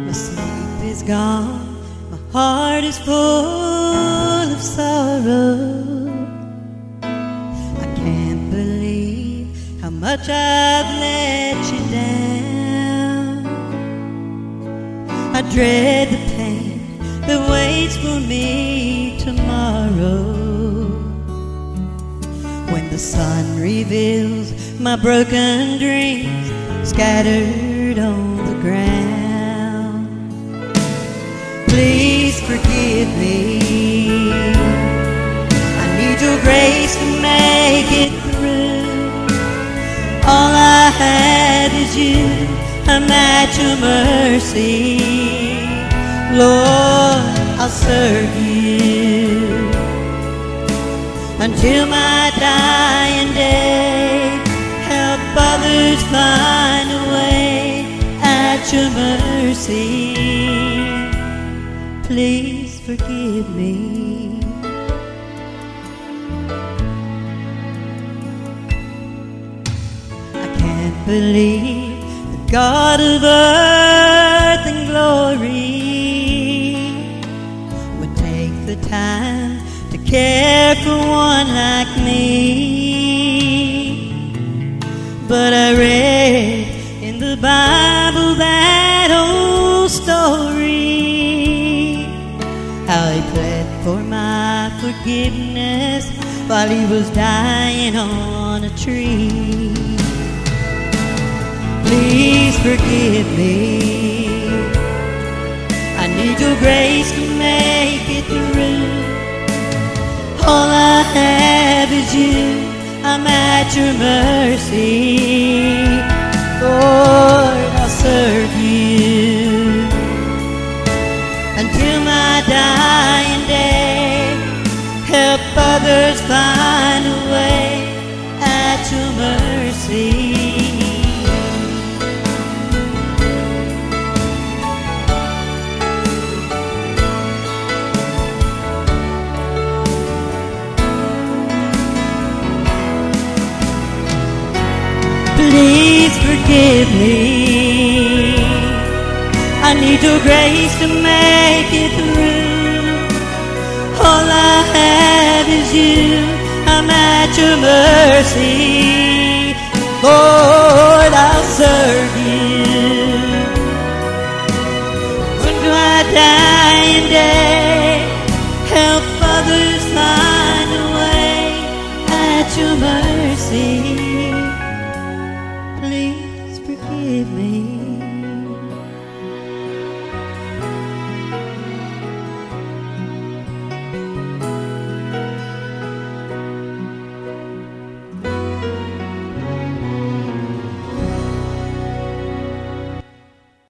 My sleep is gone, my heart is full of sorrow. I can't believe how much I've let you down. I dread the pain that waits for me tomorrow, when the sun reveals my broken dreams scattered on the ground. Please forgive me, I need your grace to make it through. All I have is you, I'm at your mercy. Lord, I'll serve you until my dying day. Help others find a way at your mercy. Please forgive me. I can't believe the God of earth and glory would take the time to care for one like me. But I read in the Bible that old story, how he pled for my forgiveness while he was dying on a tree. Please forgive me, I need your grace to make it through. All I have is you, I'm at your mercy. Lord, I'll serve you until my dying day. Help others find a way at your mercy. Please forgive me, I need your grace to make it through. All I have is you, I'm at your mercy. Lord, I'll serve you until my dying day.